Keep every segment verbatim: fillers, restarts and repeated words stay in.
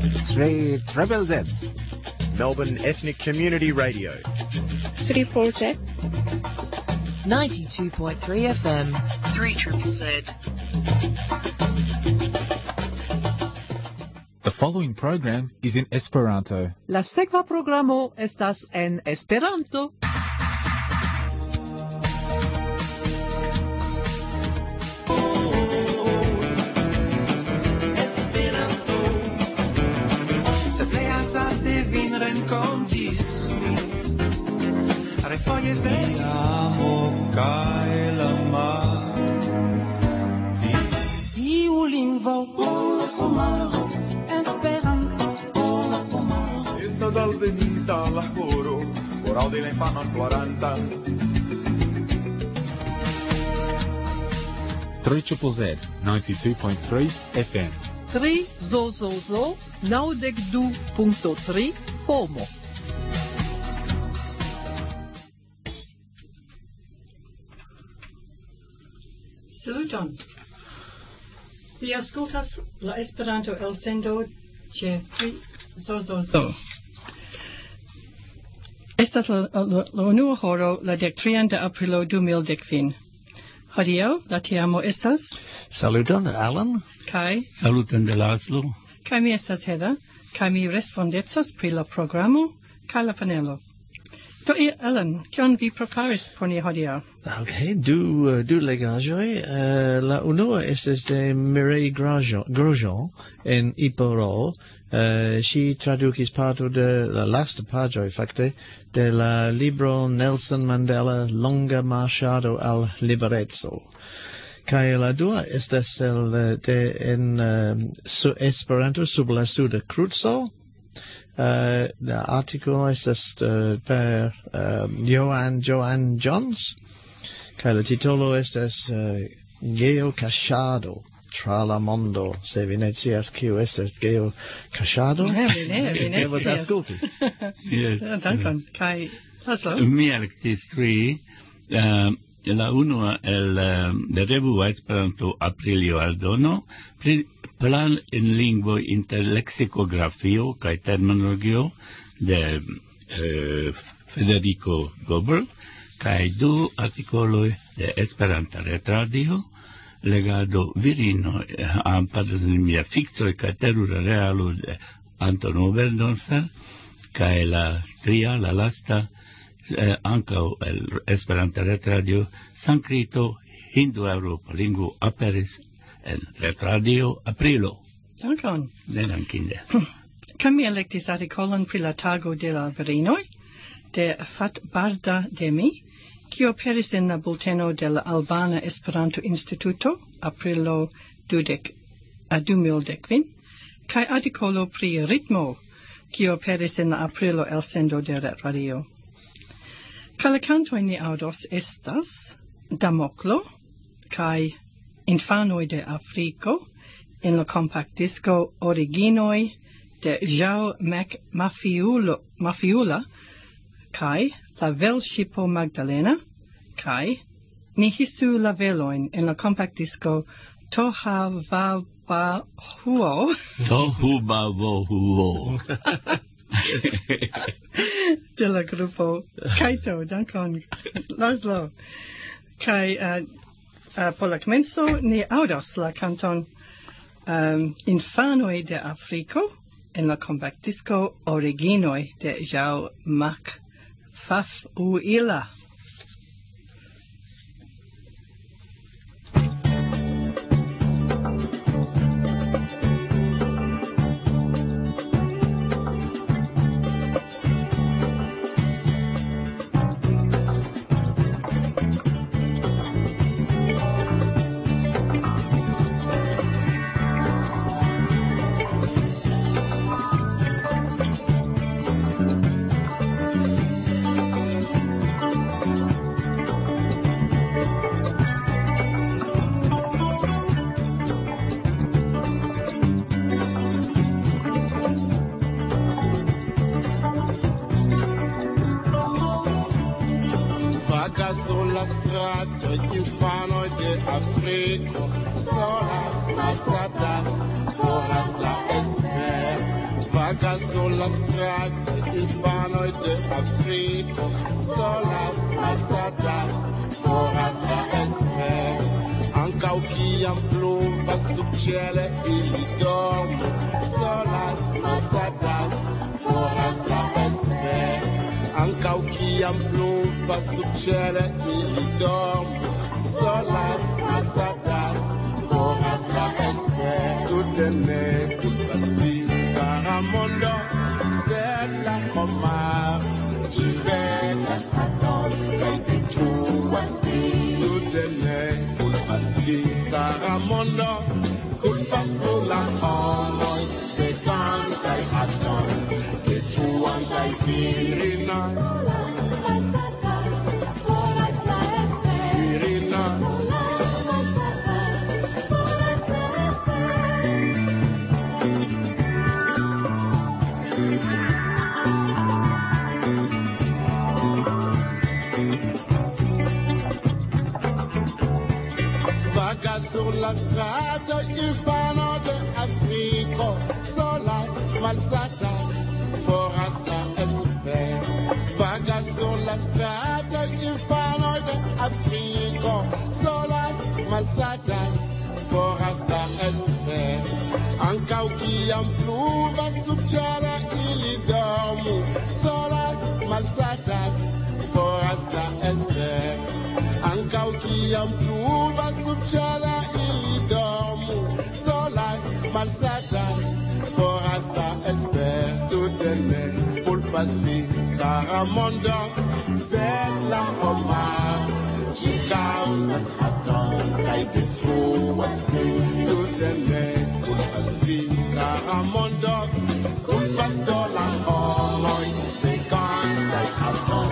three Triple Z. Melbourne Ethnic Community Radio. three four Z. ninety-two point three F M. three Triple Z. The following program is in Esperanto. La sekva programo estas en Esperanto. Refoje vi amo kaj la mati. Iu lingvo por homaro, Esperanto por homaro. Estas alvenita la koro, por aŭdi la infanon ploranta. three Triple Z, ninety-two point three F M. tri zo zo zo, naŭdek du punkto tri Pomo. Saluton. Vi aŭskultas la Esperanto elsendo ĉe tri zo zo zo. Estas la, la, la unua horo la dektrian de aprilo du mil dekvin. Hodiaŭ la teamo estas Saluton, Alan. kaj Saluton de Laszlo. kaj mi estas Heda, kaj mi respondecas pri la programo kaj la panelo. Do, Alan, kion vi preparis por ni hodiaŭ? Okay, du, uh, du legaĵoj. Uh, la unua estas de Mireille Grosjean, Grosjean en Iporo. Uh, ŝi tradukis parto de la lasta paĝoj, fakte, de la libro Nelson Mandela Longa marŝado al libereco. Kaj la dua estas el de en uh, su Esperanto sub la suda kruco. Uh, la articolo estas uh, per uh, Joan Joan Jones, kaj la titolo estas uh, Geocaŝado tra la mondo. Se vi ne scias kio estas geocaŝado, Ne, vi ne, vi ne devas scias. aŭskulti. Yes. Dankon. Kaj Laszlo? Mi elektis tri. Uh, la unua el uh, de revua Esperanto aprilio aldono pri plan en lingvo inter lexikografio kaj terminologio de uh, Federico Gobel kaj du artikoloj de Esperanta retradio legado virino uh, ampada de mia fikcoj kaj terura realo de Anton Oberdorfer kaj la tria, la lasta Eh, ankaŭ el Esperanta retradio sanskrito hindu-eŭropa lingvo aperis en retradio aprilo. Dankon. Nedankinde. Kaj mi elektis artikolon pri la tago de la virinoj de Fat Barda Demi, kio aperis en la bulteno de la Albana Esperanto Instituto aprilo dudek a du mil dekvin, kaj artikolo pri ritmo, kio aperis en la aprilo elsendo de retradio. Kaj la kantoj ni aŭdos estas Damoklo kaj Infanoj de Afriko en la kompaktdisko Originoj de João Mac Mafiulo, Mafiula kaj La Velŝipo Magdalena kaj Ni hisu la velojn en la kompaktdisko Tohavavahuo. Tohuvavuo. De la grupo Kaito, dankon, Laszlo. Kaj uh, uh, por la komenco ni aŭdos la kanton um, Infanoj de Afriko en la kompaktdisko Originoj de João Mac Mafiula. Sulla strada infanoj de Afriko solas malsatas, foras la esper, vagas sulla strada, infanoj de Afriko, solas malsatas, foras la espero. Ankaŭ kiam pluvas subĉiele ili dormu, solas malsatas, foras la espero. Ankaŭ kiam pluvas subĉiele ili dormu, solas malsatas, foras la espero. Tute ne kulpas vi, kara mondo, sed la homaro ĝi vekas traton kaj detruas vin. Tute ne kulpas vi, kara mondo, kulpas pro la homoj vekantaj aton, detruantaj virinoj. Solas malsatas, foras la espero. Virinoj. Solas malsatas, foras la espero. Vagas sur la strada, infanoj de Afriko, solas malsatas, foras la espero. Vagas sur la strada, infanoj de Afriko, solas malsatas, foras la espero. Ankaŭ kiam pluvas subĉiele ili dormu, solas malsatas, foras la espero. Ankaŭ kiam pluvas subĉiele ili dormu, solas malsatas, foras la espero. Tute ne kulpas vi, kara mondo, sed la homaro ĝi kaŭzas haton kaj detruas vin. Tute ne kulpas vi, kara mondo, kulpas do la homoj vekantaj haton,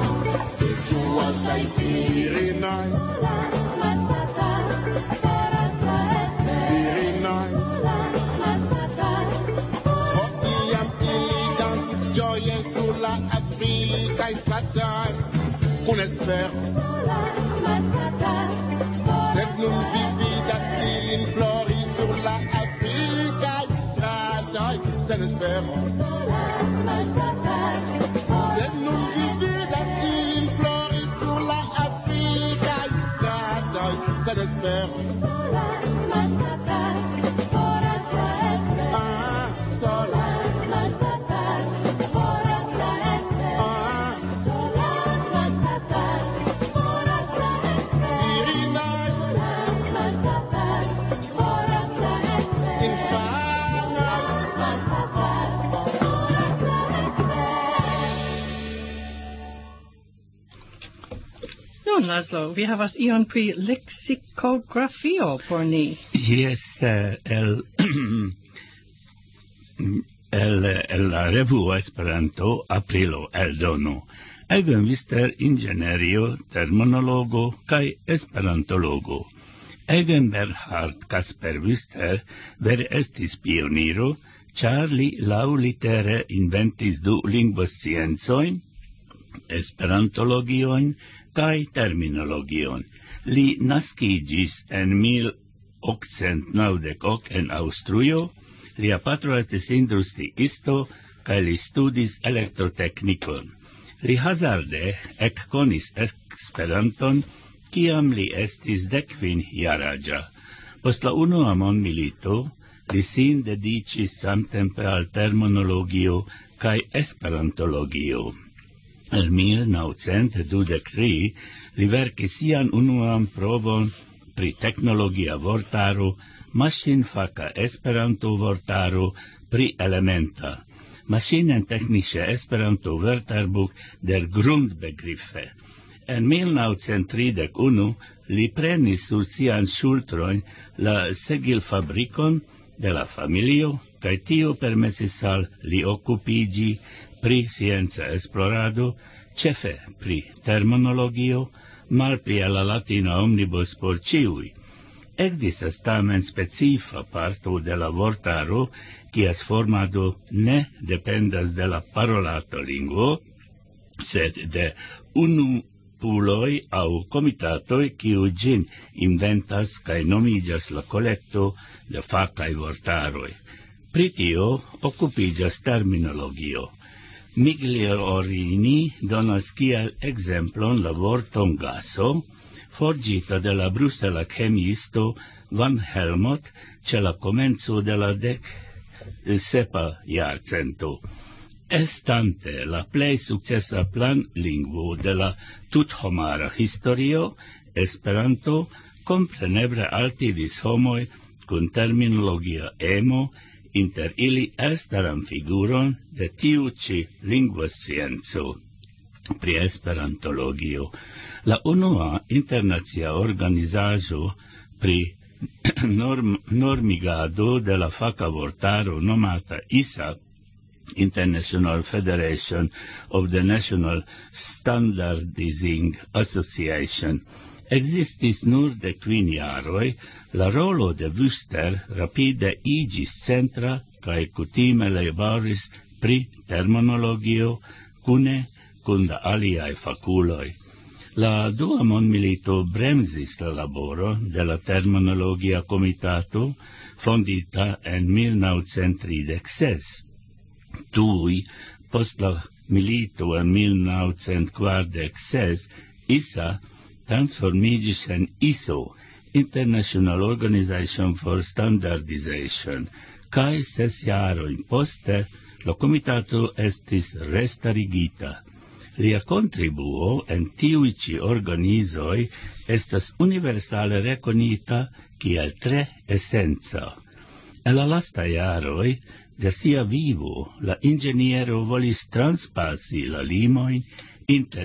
detruantaj virinoj. Solas malsatas, foras la espero. Virinoj. Solas malsatas, foras la espero. Ili dancis ĝoje sur la afrikaj stratoj, kun espero. Solas malsatas, sed nun vi vidas ilin plori sur la afrikaj stratoj, sen espero. Solas malsatas, sed nun vi vidas ilin plori sur la afrikaj stratoj, sen espero. Solas malsatas, foras la espero. Ah, solas malsatas, foras la espero. Ah, solas malsatas, foras la espero. Virinoj. Solas malsatas, foras la espero. Infanoj. Solas malsatas, foras la espero. Nun, Laszlo, vi havas ion pri leksikografio por ni. Yes, uh, el, el, el la revuo Esperanto aprilo eldono. Egen Vister ingenierio, terminologo kaj esperantologo. Egen Berhard Kasper Vister vere estis pioniro, ĉar li laŭlitere inventis du lingvosciencojn, esperantologion kaj terminologion. Li naskiĝis en mil okcent naŭdek ok en Aŭstrujo, lia patro estis industriisto kaj li studis elektroteknikon. Li hazarde ekkonis Esperanton, kiam li estis dekkvin jaraĝa. Post la unua mondmilito li sin dediĉis samtempe al terminologio kaj esperantologio. En mil naŭcent dudek tri li verkis sian unuan provon pri teknologia vortaro, maŝinfaka Esperanto-vortaro pri elementa. Maschinentechnische Esperanto Wörterbuch der Grundbegriffe. En mil naŭcent tridek unu li prenis sur sian ŝultrojn la segilfabrikon de la familio, kaj tio permesis al li okupiĝi pri scienca esplorado, ĉefe pri terminologio, malpli al la latina omnibus por ĉiuj. Ekzistas tamen specifa parto de la vortaro, kies formado ne dependas de la parolata lingvo, sed de unupuloj aŭ komitatoj, kiu ĝin inventas kaj nomiĝas la kolekto de fakaj vortaroj. Pri tio okupiĝas terminologio. Migliorini donas kiel ekzemplon la vorton gaso, forĝita de la brusela kemiisto Van Helmont ĉe la komenco de la dek sepa jarcento. Estante la plej sukcesa planlingvo de la tuthomara historio, Esperanto kompreneble altiris homoj kun terminologia emo, inter ili elstaran figuron de tiu ĉi lingvoscienco pri esperantologio. La unua internacia organizaĵo pri norm, normigado de la faka vortaro nomata I S A, International Federation of the National Standardizing Association, existis nur de kvin jaroj, la rolo de Wüster rapide iĝis centra kaj kutime laboris pri terminologio kune kun la aliaj fakuloj. La dua mondmilito bremzis la laboro de la terminologia komitato fondita en mil novcent tridek ses. Tuj post la milito en mil novcent kvardek ses I S A transformiĝis en I S O, International Organization for Standardization, kaj ses jarojn poste la komitato estis restarigita. Lia kontribuo en tiuj ĉi organizoj estas universale rekonita kiel tre esenca. En la lastaj jaroj de sia vivo la inĝeniero volis transpasi la limojn inter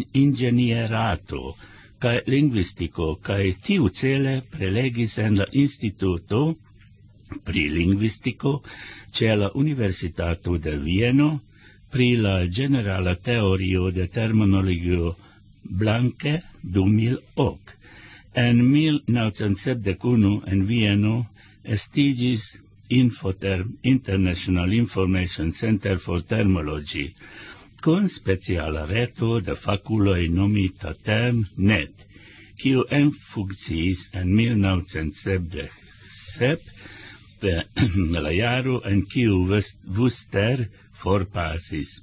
inĝenierato kaj lingvistiko kaj tiucele prelegis en la Instituto pri lingvistiko ĉe la Universitato de Vieno pri la generala teorio de terminologio Blanke du mil ok. En mil novcent sepdek unu en Vieno estiĝis Infoterm, International Information Center for Terminology, kun speciala reto de fakuloj nomita TermNet, kiu enfunkciis en mil novcent sepdek sep, la jaro en kiu Wüster forpasis.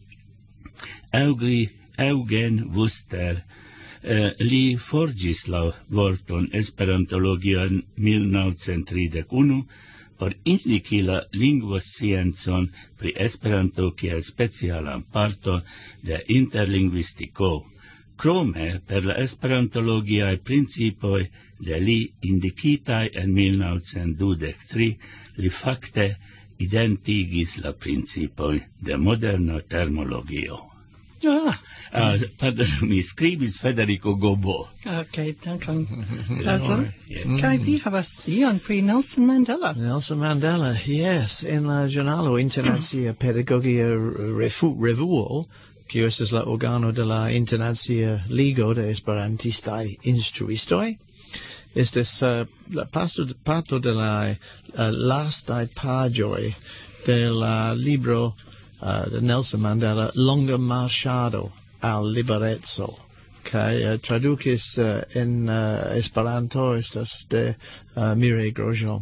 Eugen Wüster eh, li forĝis la vorton esperantologio en mil novcent tridek unu por indiki la lingvosciencon pri Esperanto kiel specialan parto de interlingvistiko. Krome per la esperantologiaj principoj de li indikitaj en mil novcent dudek tri li fakte identigis la principoj de moderna terminologio. Ah, uh, pardon, mi skribis Federico Gobo. Ok, dankon. Laszlo, kaj vi havas ion pri Nelson Mandela? Nelson Mandela, yes, en la ĵurnalo Internacia Pedagogia Refu, Revuo, kiu estas la organo de la Internacia Ligo de Esperantistaj Instruistoj, estas uh, la parto, parto de la uh, lastaj paĝoj de la libro Uh, de Nelson Mandela, Longa Marŝado al Libereco, kaj uh, tradukis uh, en uh, Esperanto estas de uh, Mireille Grosjean.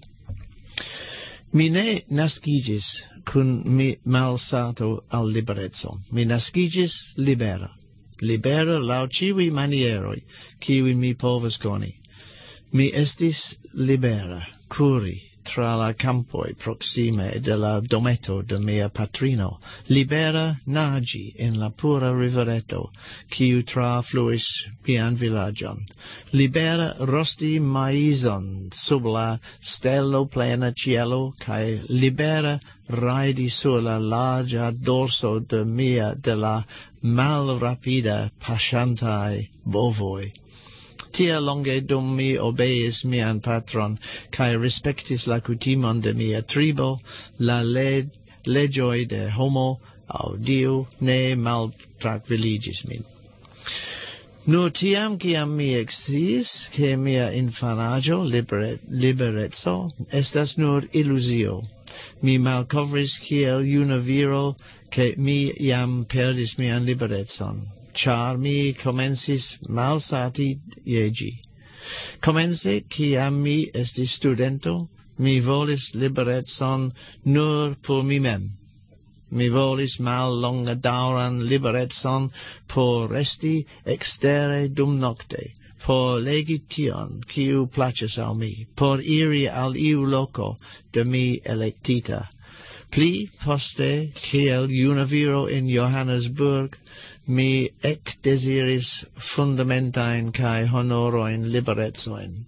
Mi ne naskiĝis kun mi malsato al libereco. Mi naskiĝis libera. Libera laŭ ĉiuj manieroj, kiujn mi povas koni. Mi estis libera, kuri tra la campoi proxime de la dometo de mia patrino, libera nagi in la pura rivereto, quiu trafluis mian villagion, libera rosti maizon sub la stello plena cielo, cae libera raidi sur la larga dorso de mia de la mal rapida pasciantai bovoi. Tia longe dum mi obeis mian patron, cae respectis la cutimon de mia tribo, la le legioi de homo, au Diu, ne mal traquiligis min. Nur tiam ciam mi exis, che mia infanaggio libere, liberezzo estas nur illusio. Mi malcovris kiel juna viro, che mi iam perdis mian liberezzon. Char mi comencis malsati iegi. Comence, ciam mi estis studento, mi volis liberetson nur por mi mem. Mi volis mal longa dauran liberetson por resti extere dum nocte, por legi tion, kiu places al mi, por iri al iu loco de mi electita. Pli poste, kiel juna viro in Johannesburg, mi ec desiris fundamentain cae honoroin liberetsoin.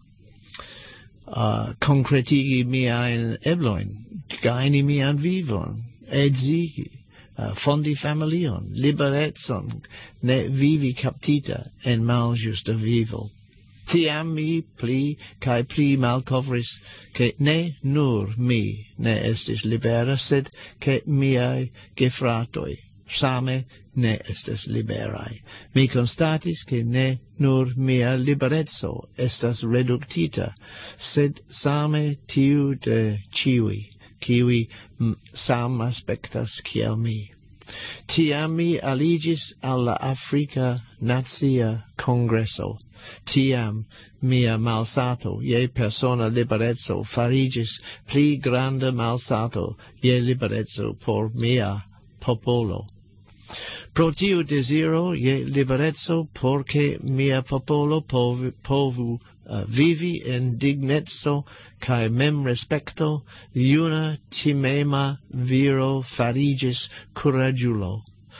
Uh, concretigi miain ebloin, gaini mian vivon, edzigi, uh, fondi familion, liberetson, ne vivi captita en mal justa vivo. Tiam mi pli cae pli malcovris che ne nur mi ne estis libera, sed che miai gefratoi same ne estes liberai. Mi constatis che ne nur mia liberezzo estas reductita, sed same tiu de ciui, kiui sam aspectas kiel mi. Tiam mi aligis alla Africa Nazia Congresso. Tiam mia malsato je persona liberezzo farigis pli grande malsato je liberezzo por mia popolo. Pro tiu desiro je liberezzo porce mia popolo povu, povu uh, vivi in dignezzo cae mem respecto, iuna timema viro farigis curagiulo.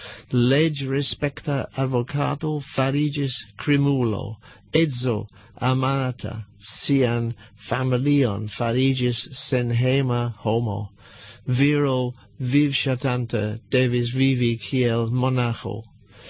Leg respecta advocato farigis crimulo, edzo amata sian familion farigis senhema homo. Viro vivshatanta devis vivi kiel monacho.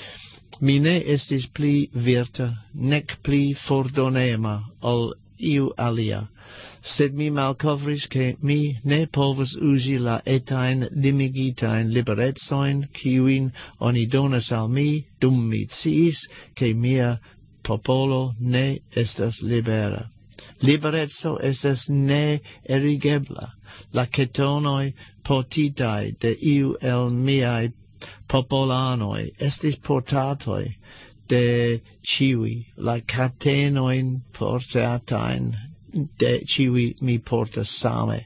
Mi ne estis pli virta, nec pli fordonema ol iu alia, sed mi malcovris che mi ne povus usi la etain limigitain liberetsoin, kiuin oni donas al mi, dum mi sciis che mia popolo ne estas libera. Liberezzo estas ne erigebla. La ketonoi potitai de iu el miai popolanoi estis portatoi de ciui, la catenoin portatain de ciui mi portas same.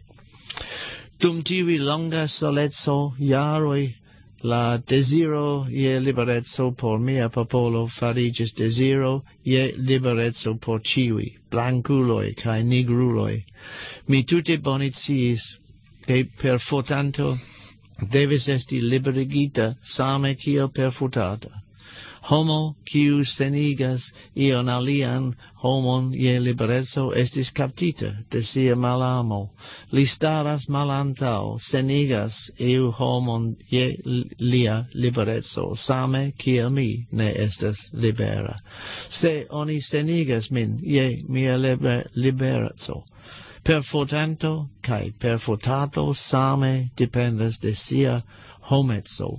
Dum tiui longa solezzo jaroi, la desiro je liberezzo por mia popolo farigis desiro je liberezzo por ciui, blanculoi cae nigruloi. Mi tute boniciis che per fortanto devis esti liberigita same kiel per fortata. Homo kiu senigas ion alian homon je liberezzo estis captita de sia malamo. Li staras malantau, senigas iu homon je lia liberezzo, same kiel mi ne estas libera. Se oni senigas min je mia liber liberezzo, per fortanto cae per fortato same dependas de sia homezzo.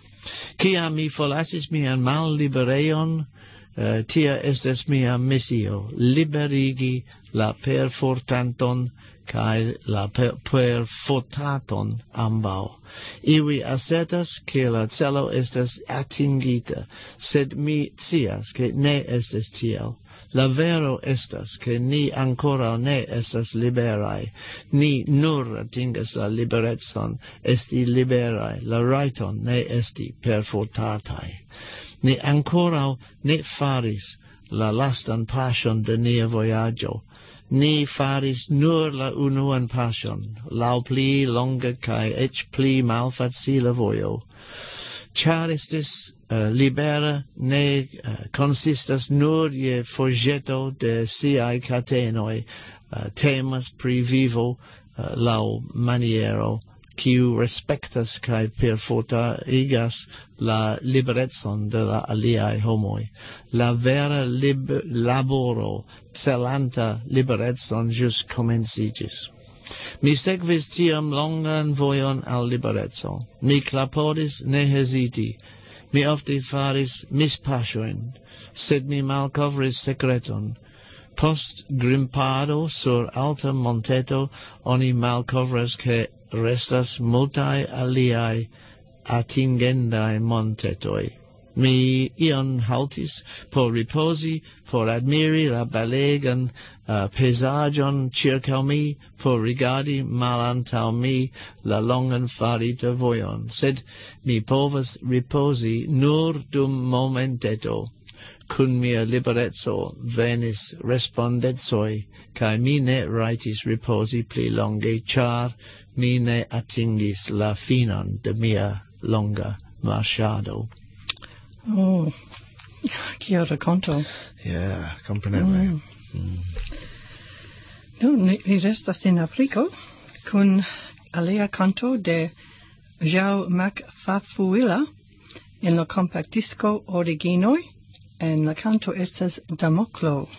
Ciam mi forlasis mian mal libereion, uh, tia estes mia missio, liberigi la perfortanton cae la per, perfortaton ambau. Iui assertas che la celo estes atingita, sed mi scias che ne estes tiel. La vero estas che ni ancora ne estas liberai, ni nur atingas la liberetson esti liberai, la raiton ne esti perfortatai. Ni ancora ne faris la lastan pasion de nia voyaggio, ni faris nur la unuan pasion, lau pli longa cae ec pli malfacila vojo. Char estis uh, libera ne uh, consistas nur je forgeto de siai catenoi, uh, temas pri vivo uh, lau maniero, kiu respectas cae perfortaigas la liberetson de la aliai homoi. La vera lib laboro celanta liberetson jus comencigis. Mi segvis tiam longan vojon al liberezzo. Mi clapodis ne hesiti. Mi ofte faris mispassioin, sed mi malcovris secreton. Post grimpado sur alta monteto oni malcovras che restas multae aliae atingendai montetoi. mi ion haltis por riposi, por admiri la belegan uh, peisagion circa mi, por rigardi malantaŭ mi la longan farita vojon, sed mi povas riposi nur dum momenteto. Cun mia liberezzo venis respondetsoi, cae mi ne raitis riposi pli longe, char mi ne atingis la finon de mia longa marchado. Oh, kia raconto. Yeah, compreneble. Mm. Mm. No, ni, ni restas in Afriko kun alia canto de João Macfafuila en la compact disco Originoi, en la canto estas Damoklo.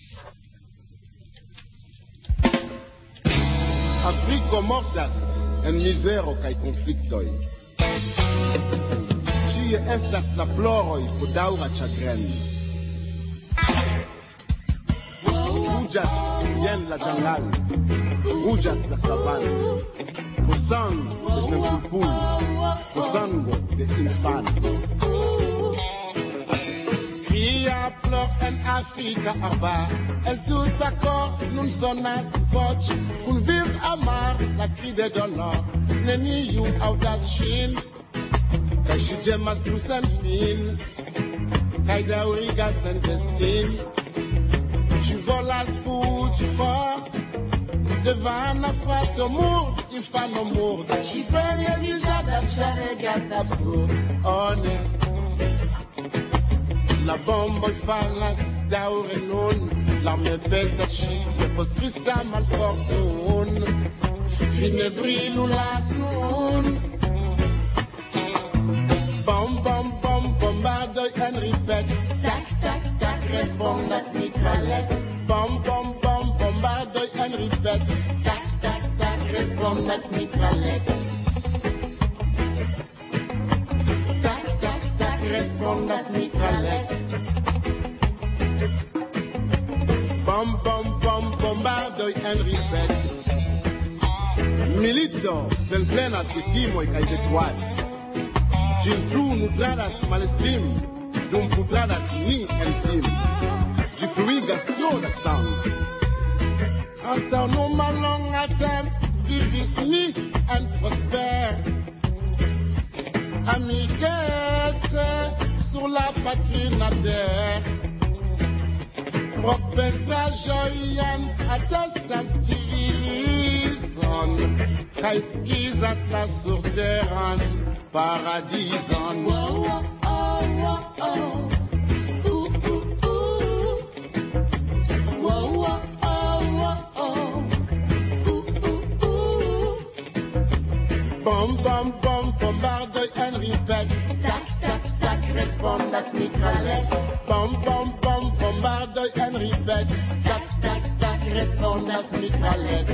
Afriko mortas en misero kaj konfliktoj. Ĉie estas la ploroj por daŭra ĉagren. Ruĝas jen la ĝangal, ruĝas la savano, por sango de senkulpulo, por sango de infano. Cria plor en Afrika arba, el tout d'accord nun sonas voĉ, kun viv amar la cri de dolor, neniu aŭdas ŝin, kaj ŝi ĝemas plu sen fin, kaj daŭrigas sen destin. Ŝi volas fuĝi for de vana frato murd, infano murda. Ŝi freneziĝadas, ĉar regas absurd. Oh ne, la bomboj falas daŭre nun, l'arme petas ŝi depost trista malfortun. Fine brilu la sun. Bom, bom, bom, bombardoj en ripet. Tak, tak, tak, respondas mitralet. Bom, bom, bom, bombardoj en ripet. Tak, tak, tak, respondas mitralet. Tak, tak, tak, respondas mitralet. Bom, bom, bom, bombardoj en ripet. Milito ven plenas je timoj kaj detruad. Ĝin plu nutradas malestim, dum putradas ni en tim. Ĝi fluigas tro da sang. Antaŭ nu mallonga temp vivis ni en prosper. Amikece sur la patrina terre. Propensaĵoj jam atestas civilizon, kaj skizas la surteran paradison. Oh, oh, oh, oh. Ooh, ooh, ooh. Oh, oh, oh, oh. Ooh, ooh, ooh. Bom, bom, bom, bombardoj en ripet. Tak, tak, tak, respondas mitralet. Bom, bom, bom, bombardoj en ripet. Tak, tak, tak, respondas mitralet.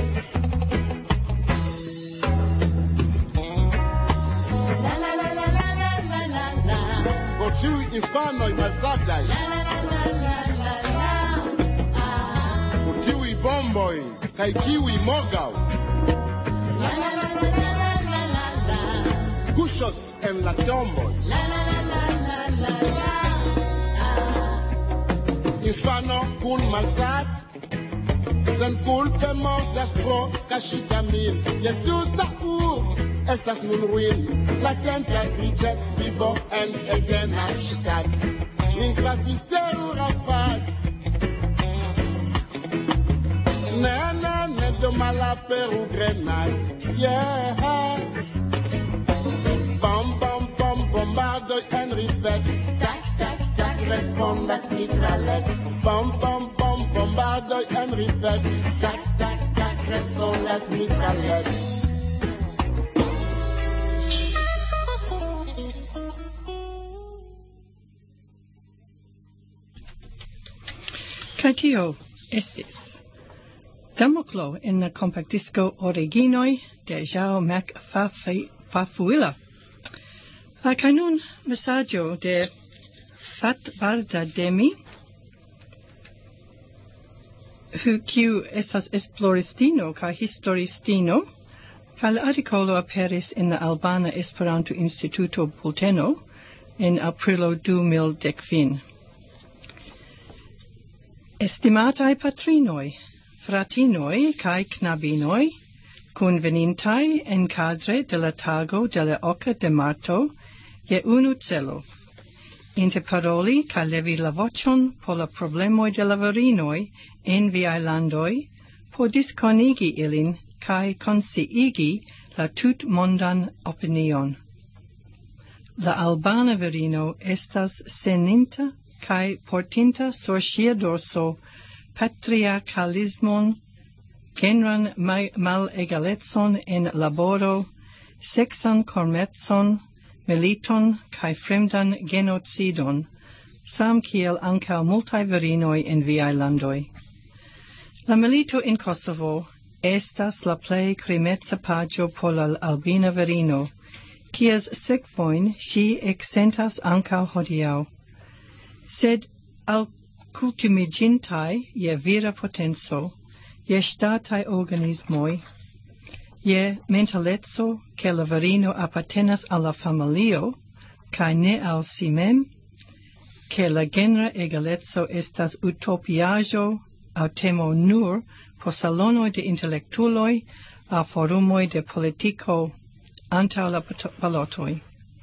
Ĉiuj infanoj malsataj, por tiuj bomboj kaj kiuj morgaŭ kuŝos en la tomboj. Infano kun malsat senkulpe mortas pro kaŝita min. Jen tuta urbo estas nun ruin. La templas riĉec vivo en egena ŝtat. Intrafis terura fat. Ne, ne, ne do malaperu grenad. Yeah. Bom, bom, bom, bombardoj en ripet. Tak, tak, tak, respondas mitralet. Bom, bom, bom, bombardoj en ripet. Tak, tak, tak, respondas mitralet. Kaj tio estis Damoklo en la compact disco Originoi de João Macfafuila. Uh, kaj nun mesaĝo de Fat Barda Demi, kiu estas esploristino kaj historistino, kaj la artikolo aperis en la Albana Esperanto Instituto Bulteno en aprilo du mil decvin. Estimatai patrinoi, fratinoi cae knabinoi, convenintai en cadre de la tago de la oca de marto, je unu celo. Interparoli ca levi la vocion po la problemoi de la virinoi en viai landoi, po disconigi ilin cae consiigi la tut mondan opinion. La albana virino estas seninta cae portinta sur sia dorso patriarcalismon, genran mal-egaletson en laboro, sexan cormetson, militon cae fremdan genocidon, sam kiel ankaŭ multaj virinoj en viaj landoj. La milito in Kosovo estas la plej krimeca paĝo por la albina virino, kies sekvojn ŝi eksentas ankaŭ hodiaŭ. Sed alkultumiĝintaj je vira potenco, je ŝtataj organismoj, je mentaleco che la virino appartenas alla familio, cae ne al si mem, che la genera egaleco estas utopiaĵo aŭ temo nur por salonoj de intellektuloj aŭ forumoj de politiko antaŭ la balotoj.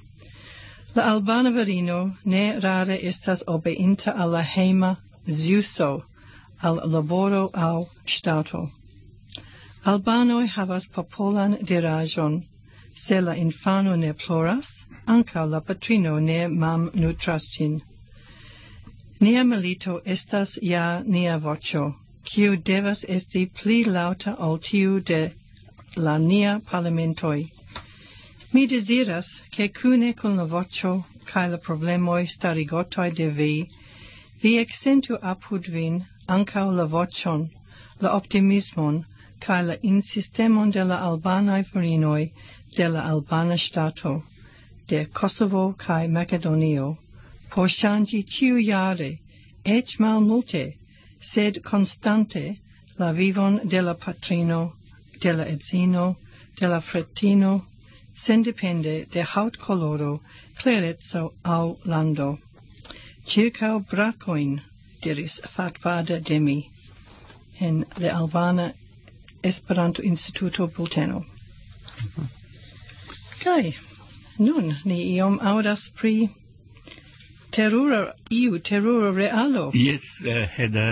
La albana virino ne rare estas obeinta al la hejma ziuso, al laboro aŭ ŝtato. Albanoj havas popolan diraĵon: se la infano ne ploras, ankaŭ la patrino ne malnutras ĝin. Nia milito estas ja nia voĉo, kiu devas esti pli laŭta ol tiu de la nia parlamentoj. Mi deziras, ke kune kun la voĉo kaj la problemoj starigotoj de vi, vi eksentu apud vin ankaŭ la voĉon, la optimismon, kaj la insistemon de la albanaj virinoj de la albana ŝtato, de Kosovo kaj Makedonio, por ŝanĝi ĉiujare, eĉ malmulte, sed konstante, la vivon de la patrino, de la edzino, de la fratino, sendepende de haŭtkoloro, klereco aŭ lando. Ĉirkaŭ brakojn, diris fatvada de mi, en la albana Esperanto Instituto Bulteno. Mm-hmm. Kai, nun ni iom aŭdas pri terura, iu terura realo. Yes, uh, heda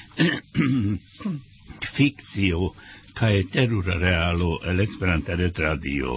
fikcio kaj terura realo el Esperanta retradio.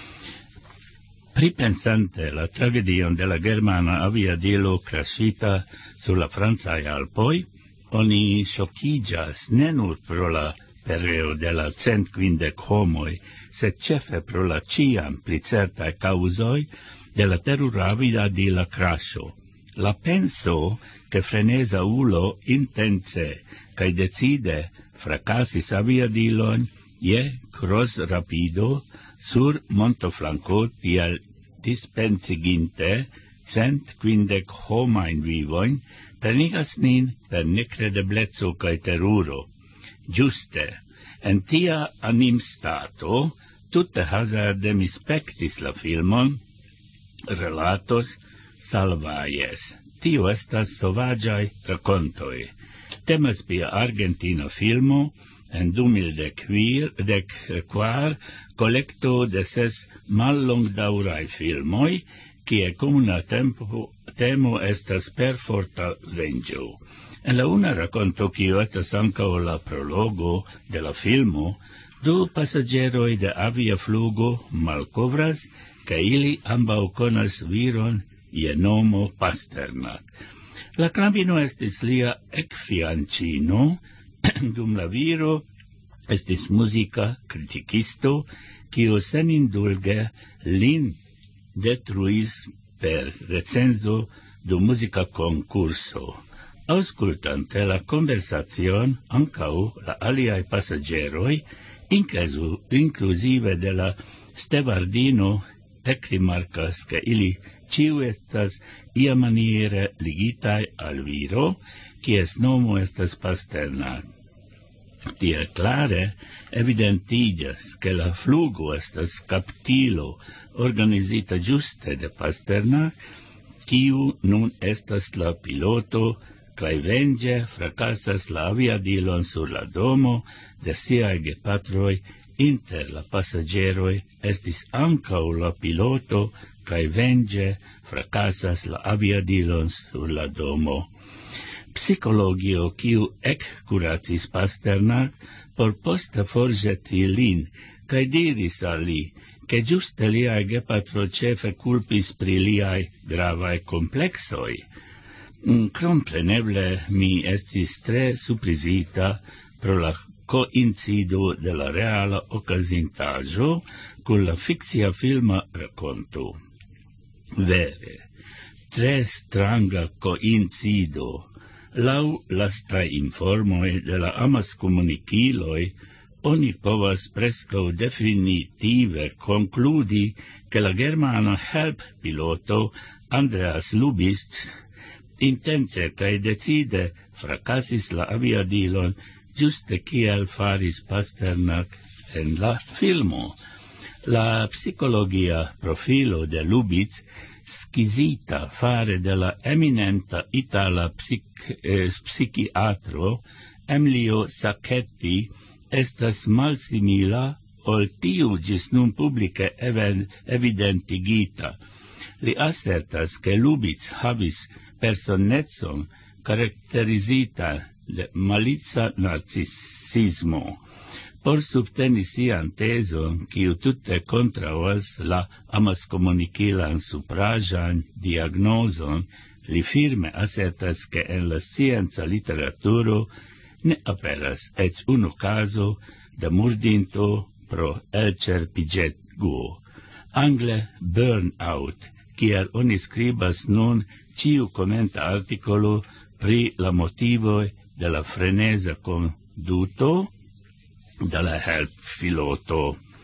Pripensante la tragedion de la germana aviadilo crashita sur la francaj Alpoj, oni ŝokiĝas ne nur pro la pereo de la cent quindec homoi, sed cefe pro la ciam pli certae causoi de la terura aviadila crasho. La penso che frenesa ulo intense cae decide fracasis aviadilon je cross rapido sur montoflanco tiel dispensiginte cent quindec homain vivoin plenigas nin per necredeblezzo cae teruro. Giuste, en tia anim stato, tutte hazarde mi spectis la filmon, relatos salvajes. Tio estas sovagiae racontoi. Temas pia argentina filmo, en du mil quar, collecto de ses mallongdaurae filmoi, kie comuna tempo, temo estas perforta vengio. En la una raconto, kio estas ankaŭ la prologo de la filmo, du pasaĝeroj de avia flugo malkovras, kaj ili ambaŭ konas viron je nomo Pasternak. La knabino estis lia ekfianĉino, dum la viro estis muzika kritikisto, kiu senindulge lin detruis per recenzo de muzika konkurso. Auscultante la conversazion, ancau la aliai passageroi, inclusive de la stevardino, eclimarcas che ili ciu estas ia maniere ligitai al viro, quies nomo estas Pasternak. Tie clare evidentigas che la flugo estas captilo organizita giuste de Pasternak, kiu nun estas la piloto, kaj venĝe frakasas la aviadilon sur la domo de siaj gepatroj. Inter la pasaĝeroj estis ankaŭ la piloto, kaj venĝe frakasas la aviadilon sur la domo. Psikologio, kiu ekkuracis Pasternak por poste forĵeti lin, kaj diris al li, ke ĝuste liaj gepatroj ĉefe kulpis pri liaj gravaj kompleksoj. Kompreneble mi estis tre surprizita pro la coincido de la reala okazintaĵo kun la fikcia filma rakonto. Vere, tre stranga coincido. Laŭ lastaj informoj de la amaskomunikiloj, oni povas preskaŭ definitive konkludi, ke la germana help-piloto Andreas Lubitz intence kaj decide frakasis la aviadilon ĝuste kiel faris Pasternak en la filmo. La psikologia profilo de Lubitz, skizita fare de la eminenta itala psik, eh, psikiatro Emilio Sacchetti, estas malsimila ol tiu ĝis nun publike evidentigita. Li asertas, ke Lubitz havis personecon karakterizita de malica narcisismo. Por subteni sian tezon, kiu tute kontraŭas la amaskomunikilan supraĵan diagnozon, li firme asertas, ke en la scienca literaturo ne aperas eĉ unu kazo de murdinto pro elĉerpiĝego. Angle burnout, kiel oni skribas nun ĉiu komenta artikolo pri la motivoj de la freneza conduto de la help-piloto.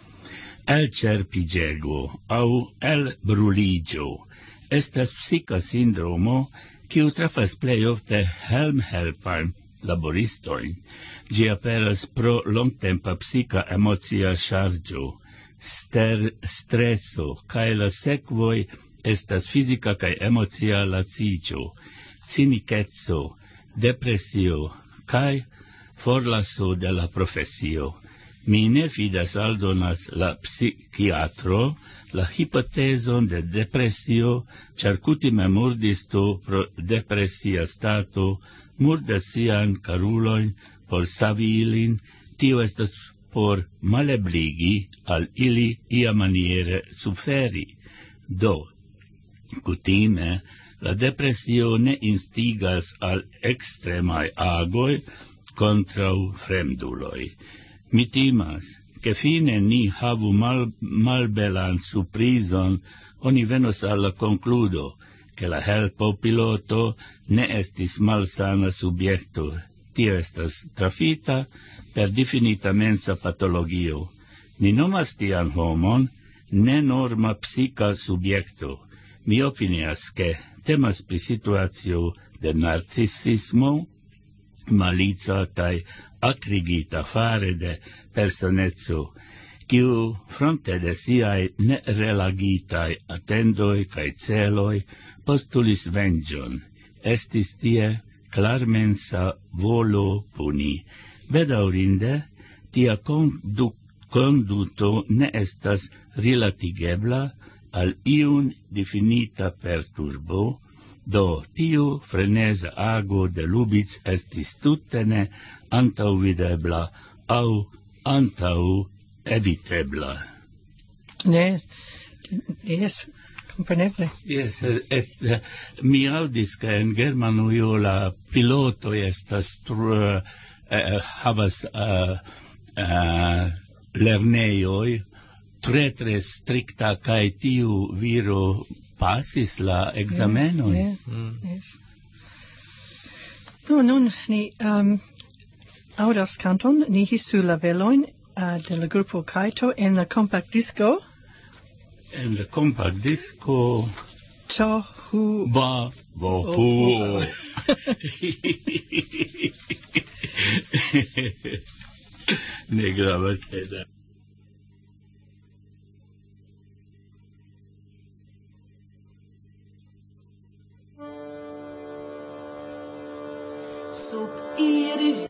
Elĉerpiĝego aŭ elbruliĝo estas psika sindromo, kiu trafas plej ofte helm-helpajn laboristojn. Ĝi aperas pro longtempa psika emocia ŝarĝo, streso, kaj la sekvoj estas fizika kaj emocia laciĝo, cinikeco, depresio, kaj forlaso de la profesio. Mi ne fidas, aldonas la psikiatro, la hipotezon de depresio, ĉar kutime murdisto pro depresia stato murdas sian karulojn por savi ilin, tio estas por malebligi al ili iamaniere suferi. Do, kutime, la depresio ne instigas al ekstremaj agoj kontraŭ fremduloj. Mi timas, ke fine ni havu mal, malbelan surprizon, oni venos al la konkludo, ke la helpo-piloto ne estis malsana subjekto. Tio estas trafita per difinita mensa patologio. Ni nomas tian homon nenorma psika subjekto. Mi opinias, ke temas pri situacio de narcisismo, malica kaj akrigita fare de personeco, kiu fronte de siaj nerelagitaj atendoj kaj celoj postulis venĝon. Estis tie klarmensa volo puni. Bedaŭrinde, tia kondu- konduto ne estas rilatigebla al iun difinita perturbo, do tiu freneza ago de Lubitz estis tute ne antaŭvidebla aŭ antaŭevitebla. Ne, jes, kompreneble. Yes, es, mi aŭdis, ke en Germanujo la pilotoj estas tro, eh, havas uh, uh, lernejoj tre tre strikta, kaj tiu viro pasis la ekzamenon. Yeah, yeah, mm. Yes. No, nun ni um, aŭdas kanton ni hisu la velojn uh, de la grupo Kaito en la compact disco. En la compact disco Tohu ba bo hu. Ne gravas seda. sub iris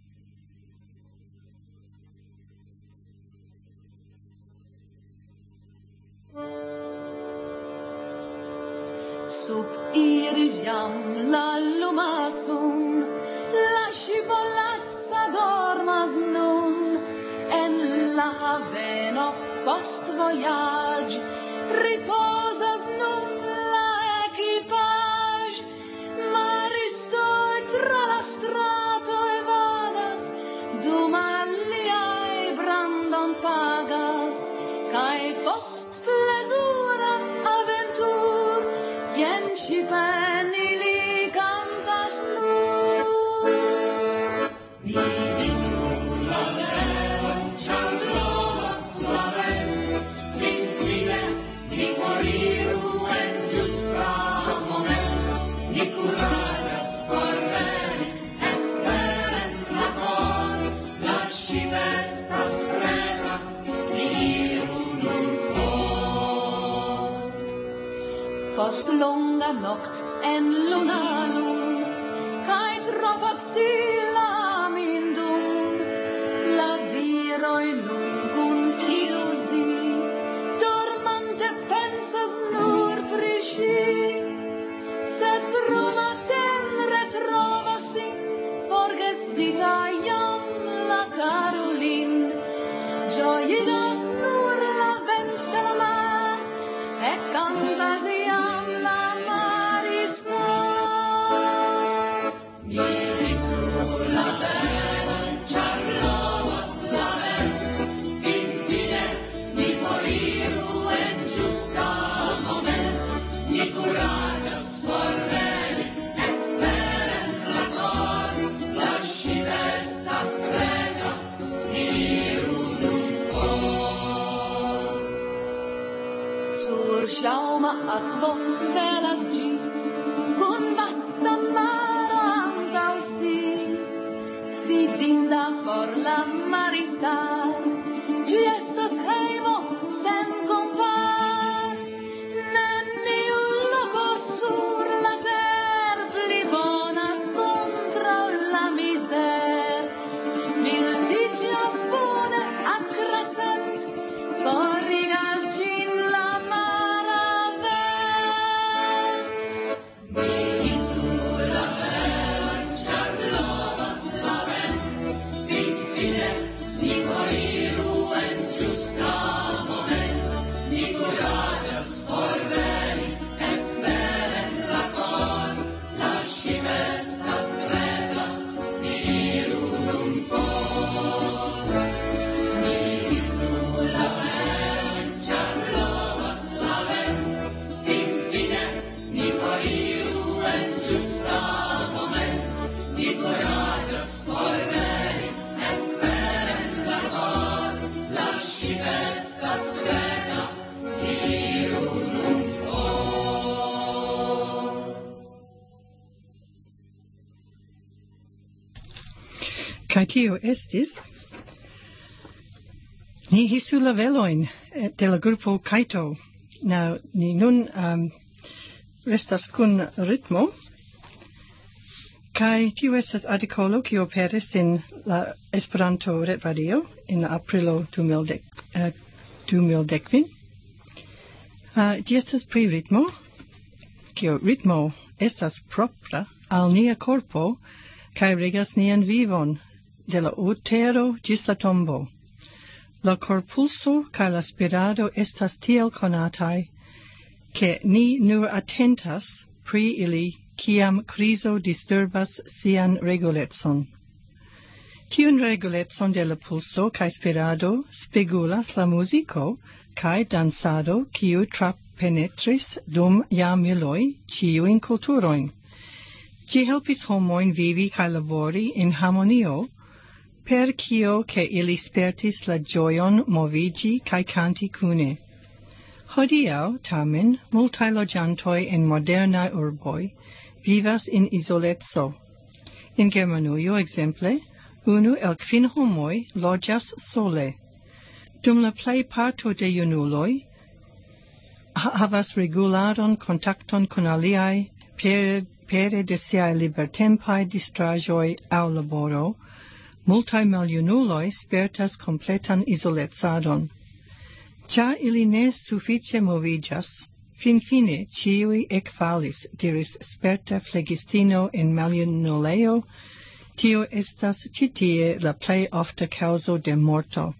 sub iris jam la lumasum la scivolazza dormas nun en la haveno post voyage riposas nun la equipage maristo tra la strato evadas dum aliae brandon pagas cae post plesura aventur jen ci peni li cantas nur ni disnu la vero char trovas la vent fin fine ni moriru en giusta moment ni curagas por veni esperen la cor la scip estas preta ni iru nun for post longa noct en lunalum cae tro facila mindum la viroi nun cum illusi dormante pensas nur pri sci sed frumaten retrovas sin forgesita iam la Carolin gioigas nur la vent del mar e cantas iam la marista ni disnu la veron char trovas la vent fin fine ni moriru en giusta moment ni curagas por veni esperen la cor la scip estas preta ni iru nun for sur sciauma aquo velas gi cun vasta mara antau si fidinda por la maristar gi estas heimo sen compar neniu loco sur la ter pli bonas contra la miser mildigias bone accrescent forigas gin la mara vent ni disnu la veron char trovas la vent fin fine ni moriru en giusta moment ni curagas por veni esperen la cor la scip estas preta ni iru nun for ni disnu la veron char trovas la vent fin fine ni moriru en giusta moment ni curagas por veni esperen la cor la scip estas preta ni iru nun for Kai tio estis ni hisu la veloin eh, de la gruppo Kaito. Now ni nun um, restas kun ritmo kai tio estas artikolo kio aperis en la Esperanto retradio en la aprilo du mil dek uh, du mil dekvin. Uh, ĝi estas pri ritmo kio ritmo estas propra al nia corpo kai regas nian vivon de la utero gis la tombo. La corpulso kai la spirado estas tiel conatai che ni nur attentas pri ili kiam criso disturbas sian reguletson. Tiun reguletson de la pulso kai spirado spegulas la musico kai dansado kiu trapenetris dum jamiloi ciuin culturoin. Gi helpis homoin vivi kai labori in harmonio, per kio che ili spertis la gioion movigi kai canti cune. Hodiaŭ, tamen, multaj loĝantoj en modernaj urboj vivas in isoleco. In Germanujo, ekzemple, unu el kvin homoj loĝas sole. Dum la plej parto de junuloj havas regularon kontakton kun aliaj pere, pere de siae libertempai distrajoi au laboro, multae maljunuloi spertas completan isoletsadon. Cia ili ne suffice movigas, fin fine ciui ecfalis, diris sperta flegistino in maljunuleo, tio estas citie la plei ofta causo de morto.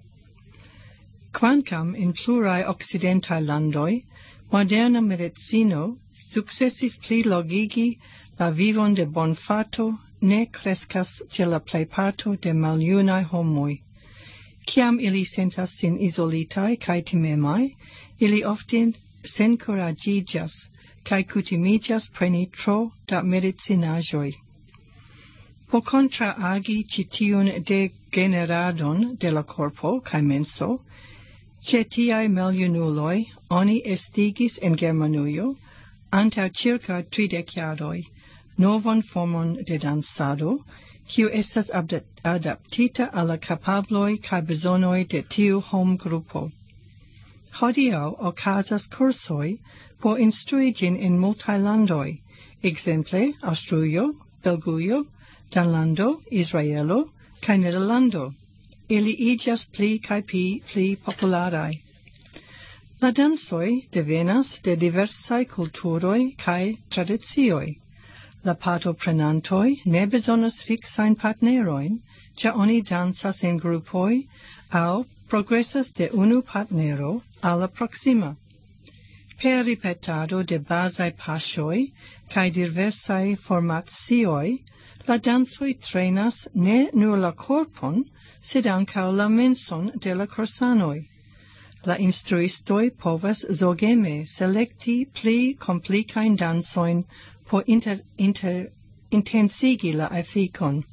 Quancam in plurae occidentae landoi, moderna medicino successis pli logigi la vivon de bonfato ne crescas ce la plejparto de maljunae homoi. Ciam ili sentas sin isolitai cae timemai, ili ofte sencuragigas cae cutimigas preni tro da medicinajoi. Po contra agi citiun degeneradon de la corpo cae menso, ce tiae maljunuloi oni estigis en Germanuio, antau circa tridec iaroi, novon formon de dansado, quiu estas adaptita alla capabloi cae besonoi de tiu hom grupo. Hodiau ocasas cursoi por instruigin in multae landoi, exemple Austruio, Belguio, Danlando, Israelo, cae Nederlando. Ili igas pli cae pli, pli popularai. La dansoi devenas de diversae culturoi cae tradizioi. La partoprenantoi ne besonas fixain partneroin, cia oni dansas in gruppoi, au progressas de unu partnero alla proxima. Per ripetado de basae pasioi cae diversae formatioi, la dansoi trenas ne nur la corpon, sed ancao la menson de la corsanoi. La instruistoi povas zogeme selecti pli complicain dansoin por inter, inter, intensigi la efficon.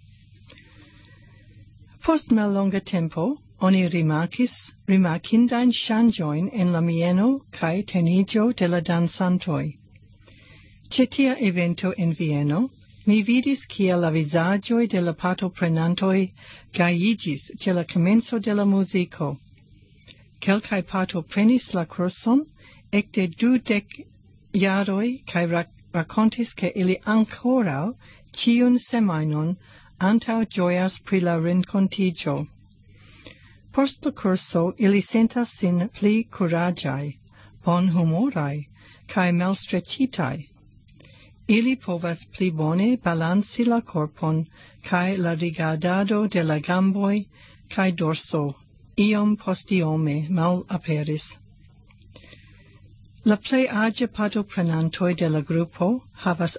Post mallonga tempo, oni rimarcis rimarcindain shangioin en la mieno cae tenigio de la dansantoi. Ce tia evento in Vieno, mi vidis cia la visagioi de la partoprenantoi gaiigis ce la comenzo de la musico. Quelcae partoprenis la curson, ecte dudec iaroi, cae rac racontis che ili ancorau ciun semainon antau gioias pri la rencontigio. Post la curso ili sentas sin pli curagiae, bon humorai, cae malstrecitai. Ili povas pli bone balanci la corpon, cae la rigardado de la gamboi, cae dorso, iom post iome mal aperis. La plei agia partoprenantoi de la gruppo havas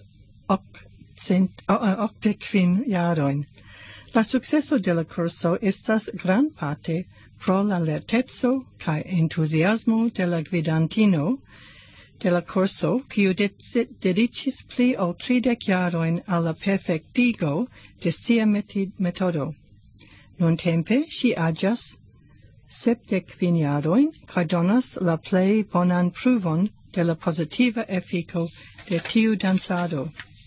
octecvin iaroin. La successo de la curso estas gran parte pro la lertezzo cae entusiasmo de la gvidantino de la curso, quiu dedicis pli ol tridec iaroin alla perfectigo de sia metodo. Nuntempe si agias septec viniaroin, cae donas la plei bonan pruvon de la positiva effico de tiu dansado.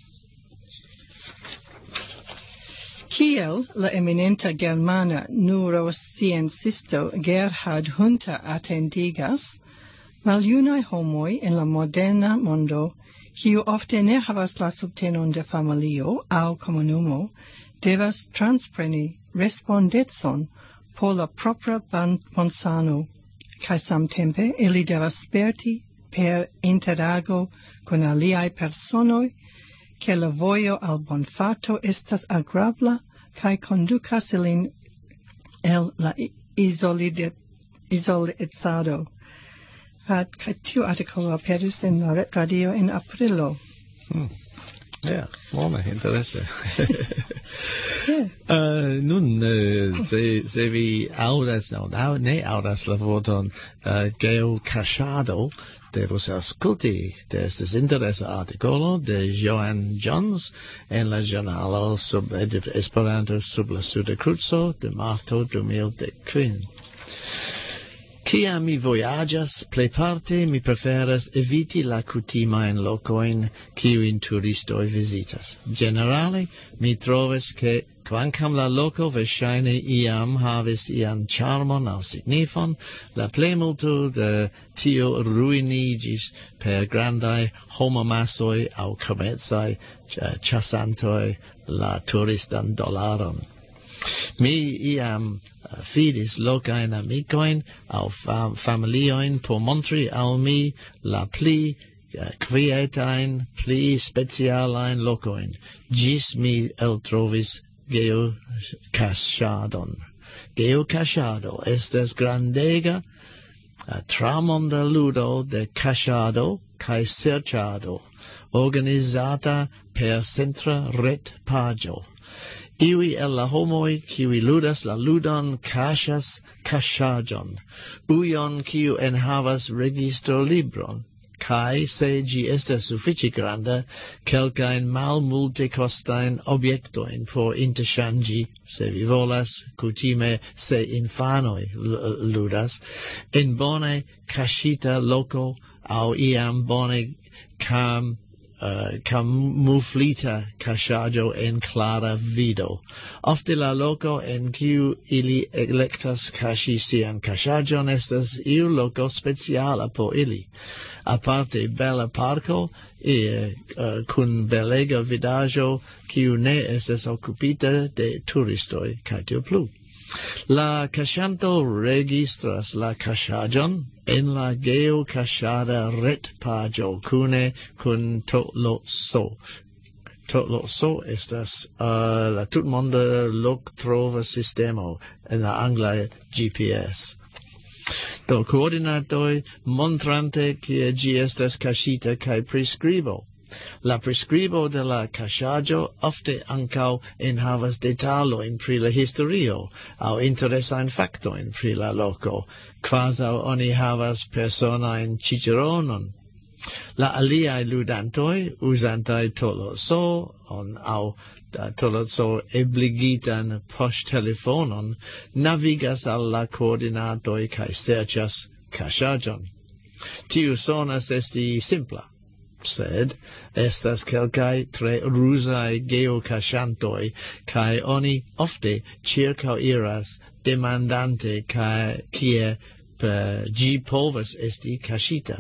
Kiel la eminenta germana neurosciencisto Gerhard Hunter attendigas, maljunae homoi en la moderna mondo, kiu ofte ne havas la subtenon de familio au comunumo, devas transpreni respondetson por la propra bonsano, cae samtempe ili devas sperti per interago con aliae personoi, che la voio al bonfato estas agrabla, cae conducas ilin el la isolezado. Uh, cae tiu articolo aperis in la Ret Radio in aprilo. Hmm. Ja, bone, interesse. yeah. uh, nun, uh, se, se vi audas, no, ne audas la vorton uh, geocachado, devos ascolti de estes interesse articolo de Joan Jones en la giornalo sub Esperanto sub la Suda Cruzo de marto du mil decquin. Cia mi voyagas, plejparte mi preferas eviti la kutimajn lokojn kiujn turistoj vizitas. Generale mi trovas ke kvankam la loko verŝajne iam havis ian ĉarmon aŭ signifon, la plejmulto de tio ruiniĝis per grandaj homamasoj aŭ komercaj ĉasantoj la turistan dolaron. Mi iam uh, fidis lokajn amikojn aŭ fam familiojn por montri al mi la pli uh, kvietajn, pli specialajn lokojn. Ĝis mi eltrovis geokaŝadon. Geokaŝado estas grandega uh, tramonda ludo de kaŝado kaj serĉado, organizata per centra retpaĝo. Iui el la homoi, kiui ludas la ludon, kaŝas kaŝaĵon, ujon kiu enhavas registro libron, kaj se ĝi estas sufiĉe granda, kelkajn malmultekostajn objektojn por interŝanĝi, se vi volas, kutime se infanoj ludas, en bone kaŝita loko aŭ iam bone kam Uh, kamuflita kaŝaĵo en klara vido. Ofte la loko en kiu ili elektas kaŝi sian kaŝaĵon estas iu loko speciala por ili. Aparte bela parko e, uh, kun belega vidaĵo kiu ne estas okupita de turistoj kaj tio plu. La kaŝanto registras la kaŝaĵon en la geokaŝada retpaĝo kune kun Tolotso. Tolotso estas uh, la tutmonda loktrova sistemo en la angla G P S. Do koordinatoj montrante kie ĝi estas kaŝita kaj priskribo. La priskribo de la kaŝaĵo ofte ankaŭ enhavas detalojn pri la historio aŭ interesajn faktojn pri la loko, kvazaŭ oni havas personajn ĉiĉeronon. La aliaj ludantoj, uzantaj Tolotso aŭ Tolotso ebligitan poŝtelefonon, navigas al la koordinatoj kaj serĉas kaŝaĵon. Tiu sonas esti simpla, sed estas kelkaj tre ruzaj geokaŝantoj, kaj oni ofte ĉirkaŭiras demandante kaj kie ĝi povas esti kaŝita.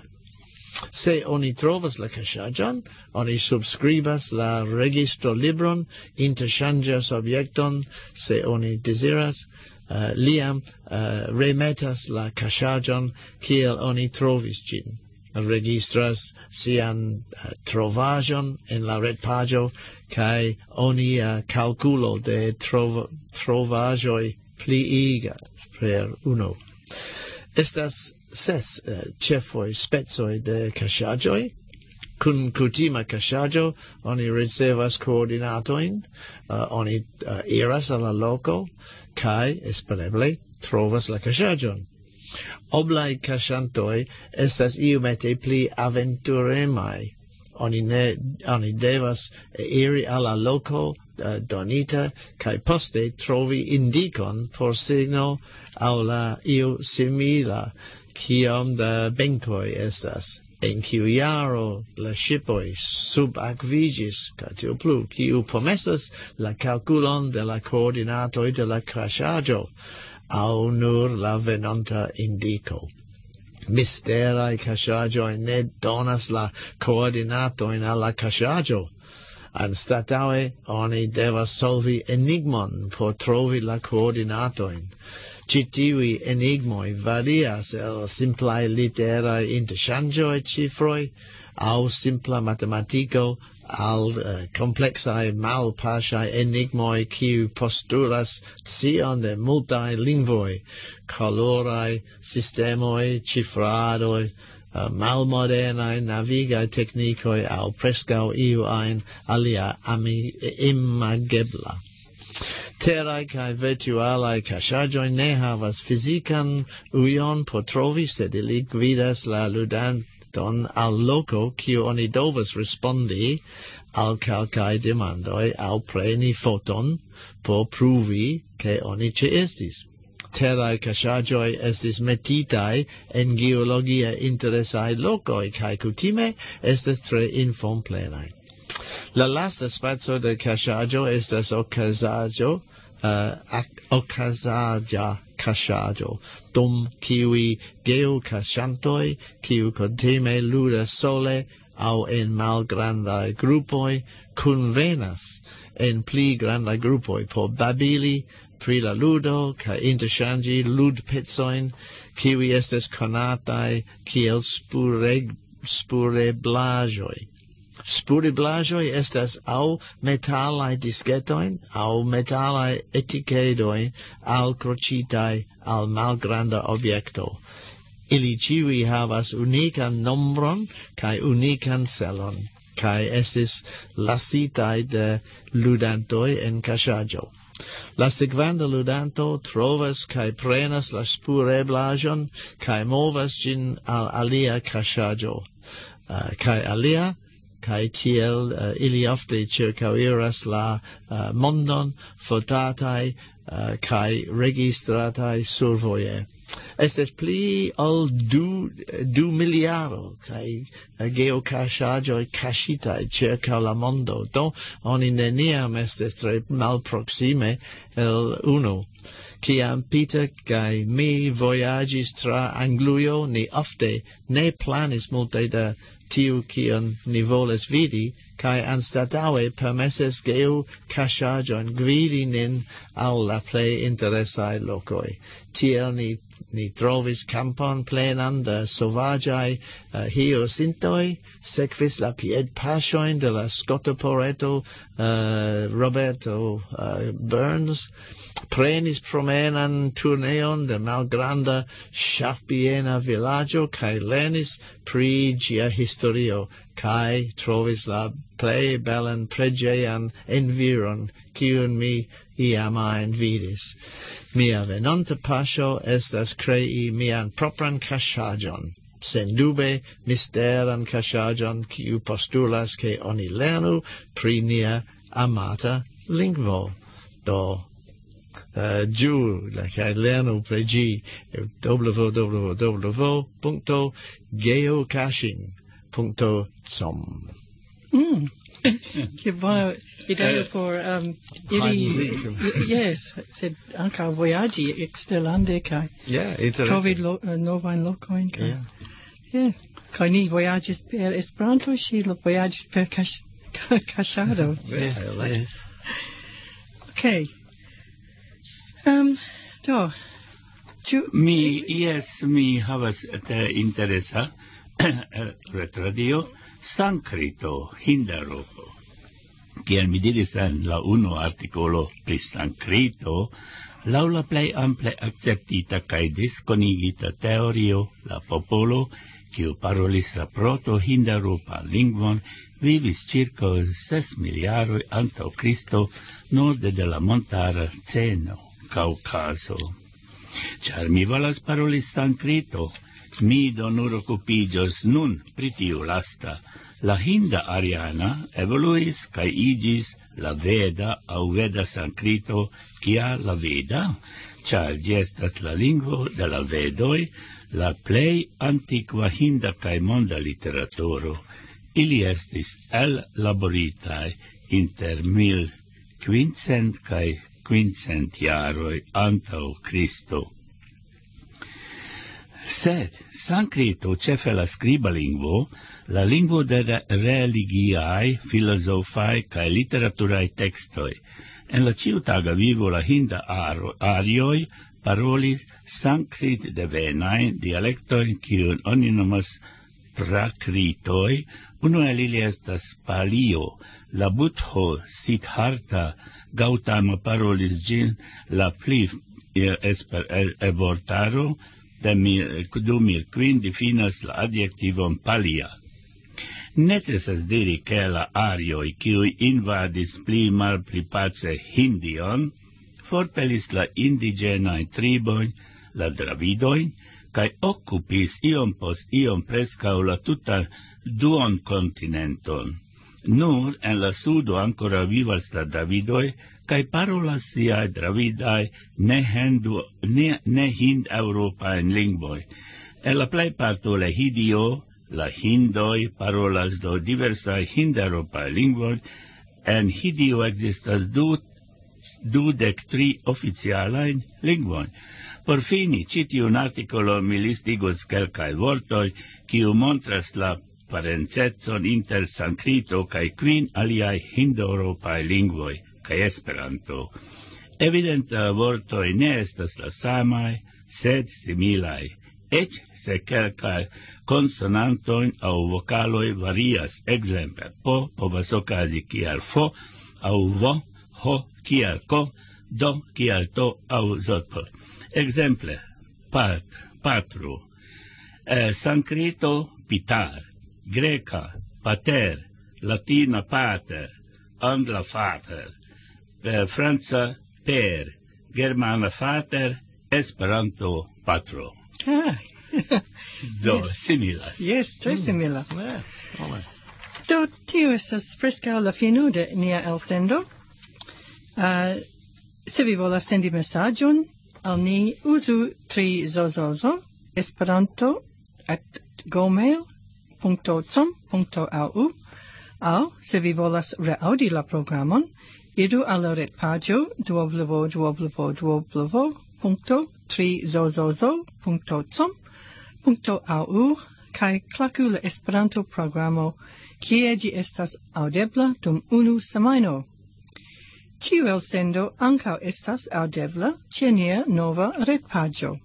Se oni trovas la kaŝaĵon, oni subskribas la registrolibron, interŝanĝas objekton, se oni deziras, uh, liam uh, remetas la kaŝaĵon kiel oni trovis ĝin. Registras sian uh, trovaĵon en la retpaĝo kaj oni uh, kalkulo de trov trovaĵoj pliigas per uno. Estas ses uh, ĉefoj specoj de kaŝaĵoj. Kun kutima kaŝaĵo oni ricevas koordinatojn, uh, oni uh, iras al la loko kaj espereble trovas la kaŝaĵon. Oblaj kaŝantoj estas iomete pli aventuremaj. Oni ne oni devas iri al la loko uh, donita kaj poste trovi indikon por signo aŭ la io simila kiom da benkoj estas. En kiu jaro la ŝipoj subakviĝis kaj tio plu, kiu promesas la kalkulon de la koordinatoj de la kaŝaĵo, aŭ nur la venonta indiko. Misteraj kaŝaĵoj ne donas la koordinatojn al la kaŝaĵo. Anstataŭe oni devas solvi enigmon por trovi la koordinatojn. Ĉi tiuj enigmoj varias el simplaj literaj interŝanĝoj ĉifroj aŭ simpla matematiko al uh, complexae malpaŝaj enigmoj kiu postulas scion de multaj lingvoj, koloraj sistemoj, ĉifradoj, uh, malmodernaj navigaj teknikoj aŭ preskaŭ iu ajn alia imagebla. Teraj kaj virtualaj kaŝaĵoj ne havas fizikan ujon por trovi, sed ili gvidas la ludanton al loko kiu oni devas respondi al kelkaj demandoj aŭ preni foton por pruvi ke oni ĉeestis. terrae casagioi estis metitai en geologia interesai locoi, cae cutime estes tre informplenai. La lasta spazio de casaggio estas ocasaggio, uh, ocasagia casaggio, dum kiwi geocasantoi, kiu contime ludas sole, au en malgrandai gruppoi, convenas en pli grandai gruppoi por babili pri la ludo, ca interchangi lud pezzoin, kiwi estes conatai kiel spureg, spureblajoi. Spuriblajoi estas au metalai discetoin, au metalai etichedoin, al crocitai al malgranda objecto. Ili ciui havas unican nombron, cae unican celon, cae estis lasitai de ludantoi en casaggio. La sequanda ludanto trovas cae prenas la spureblajon, cae movas gin al alia casaggio, uh, cae alia, cae tiel uh, ili ofte circauiras la uh, mondon fotatai uh, cae registratai survoje. Estes pli ol du, du miliaro cae uh, geocasagioi casitai circa la mondo, do oni neniam estes tre malproxime el uno. Ciam Peter cae mi voyagis tra Angluio, ni ofte ne planis multe de tiu cion ni voles vidi, cae anstataue permesses geo casagion gvidi nin al la plei interesai locoi. Tiel ni, ni trovis campon plenan de sovagiai uh, hiosintoi, sequis la pied pasioin de la scotoporeto uh, Roberto uh, Burns, prenis promenan turneon de malgranda Shafbiena villaggio, cae lenis pri gia historio, cae trovis la plei belan pregean environ, cium mi iamaen vidis. Mia venonta pasio estas crei mian propran casagion, sen dube misteran casagion, ciu postulas che oni lernu pri nia amata lingvo. Do, Uh, giù, la cae lernu pregi w w w punto geocaching punto com. Mm. Che buona idea por um, ili, yes, sed anca voyagi exterlande cae yeah, trovi lo, uh, novain locoin cae. Yeah. Yeah. Cae ni voyagis per Esperanto, si lo voyagis per casado. Yes, yes. Okay. Um, do, tu... Mi, yes, mi havas te interesa retradio Sankrito Hindaropo. Kiel mi diris en la uno articolo pri Sankrito, laŭ la plej ample akceptita kaj diskonigita teorio, la popolo, kiu parolis la proto-hindaropa lingvon, vivis circa ses miliaroj antaŭ Kristo norde de la montara Ceno, Caucaso. Char mi volas parolis Sankrito, mi do nur occupigios nun pri tiu lasta. La Hinda Ariana evoluis kai igis la Veda au Veda Sankrito, kia la Veda, char gi estas la lingvo de la Vedoi, la plei antiqua Hinda kai monda literaturo. Ili estis ellaboritai inter mil quincent kai quincent jaroi antau Cristo. Sed Sankrito cefe la scriba lingvo, la lingvo de religiae, filosofai cae literaturai textoi. En la ciutaga vivo la Hinda arioi parolis Sanskrit devenae dialectoi cium oni nomas prakritoi. Uno el ili estas Palio, la Buddho Siddhartha Gautama parolis gin la pli esper evortaro de du mil quin definas la adjectivon Palia. Necesas diri che la arioi, kiui invadis pli mal pli pace Hindion, forpelis la indigenae triboin, la Dravidoin, cae occupis iom post iom prescau la tuta duon continenton. Nur en la sudo ancora vivas la Davidoi, cae parolas siae Davidai ne, hendu, ne, ne hind Europa en lingvoi. En la plei parto la hidio, la hindoi parolas do diversae hind-Europae lingvoi, en hidio existas du, dudec tri oficialain lingvoi. Por fini, citiun articolo mi listigos quelcae vortoi, kiu montras la parencetson inter Sankrito cae quin aliae hind-Europae lingvoi, cae Esperanto. Evidenta vortoi ne estas la samae, sed similae, ec se quelcae consonantoin au vocaloi varias, exemple, po povas ocasi kiel fo, au vo, ho kiel ko, do kiel to au zoto. Exemple, pat, patru, eh, Sankrito pitar, Greca pater, Latina pater, Angla fater, eh, Franca per, Germana fater, Esperanto patro. Ah. Do, yes. similas. Yes, tre Mm. simila. Yeah. Oh, Do, tio estas preskaŭ la fino de nia elsendo. Uh, se vi volas sendi mesaĝon al ni, uzu tri zozozo, esperanto at gmail punto com punto au, au, se vi volas reaŭdi la programon, idu al la retpaĝo w w w punto tri zozozo punto com punto au kaj klaku la Esperanto programo kie ĝi estas aŭdebla dum unu semajno. Ĉiu elsendo ankaŭ estas aŭdebla ĉe nia nova retpaĝo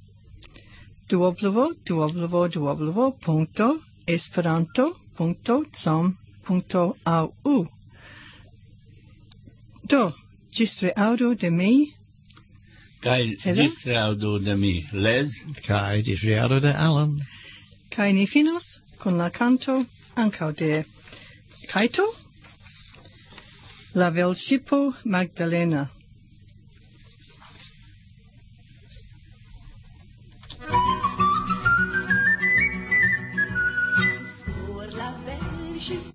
w w w punto esperanto punto com punto au. Do, ĝis reaŭdo de mi, Kai disreaudo de mi, Les. Kai disreaudo de Alan. Kai ni finos con la canto ankaŭ de Kaito, La Velŝipo Magdalena. Sur la velŝipo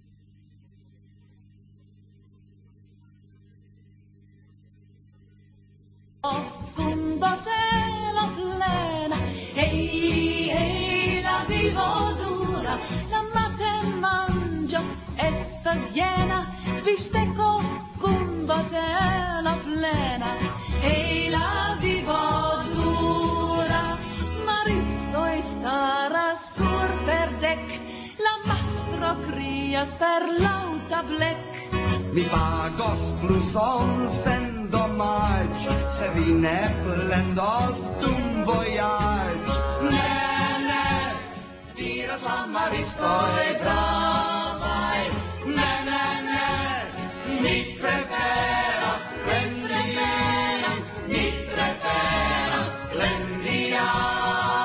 con botella plena, ehi, ehi, la vivo dura, la maten mangio esta llena, bistecco con botella plena, ehi, la vivo dura, Maristo estará sur per dec, la mastro crias per lauta blec. Mi pagos pluson sen dommage, se vi ne plendos dum voyage. Ne, ne, diras la maristoi bravai. Ne, ne, ne, mi preferas plendias, mi preferas plendias.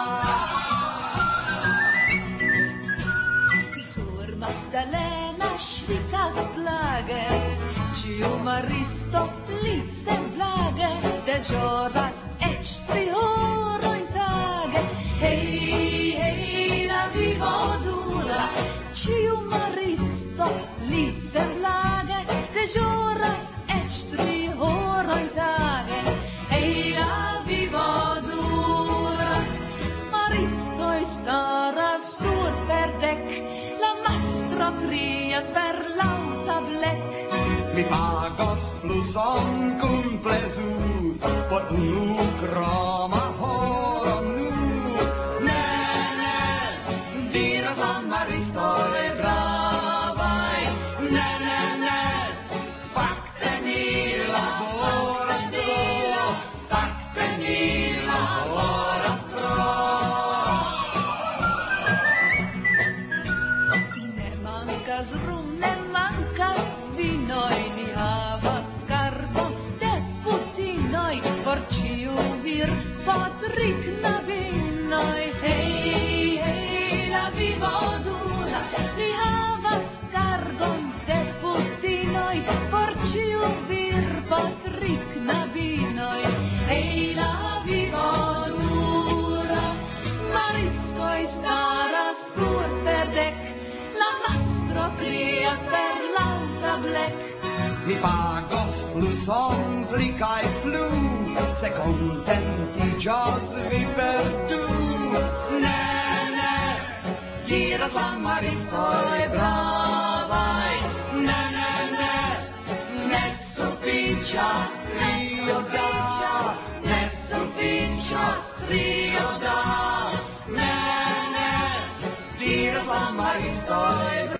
Sur Magdalena svitas plage, ciu maristo li semblage, deĵoras eĉ tri horojn tage. Hej, hej, la vivo dura, ciu maristo li semblage, deĵoras eĉ tri horojn tage. Hej, la vivo dura, maristoj staras sur per dek, la mastro krias per lauta blek. Mi pagos pluson cum plezur, por unu croma horo nur. Ne, ne, diras la maristoi bravai. Ne, ne, ne, fakte ni laboras tro, fakte ni laboras tro. Ne mankas rum, ne mankas vinoj, ni havas karbon de putinoj, por ĉiu vir po tri knabinoj. Hej, hej, la vivo dura, ni havas karbon de putinoj, por ĉiu vir po tri knabinoj. Hej, la vivo dura, maristoj staras sur per dek, la mastro krias per lauta black. Mi pagos plus omplicai plu, se contenti giosvi per tu. Ne, ne, diras la maristoi bravai. Ne, ne, ne, ne suficias trio da, ne suficias trio da. Ne, ne, diras la maristoi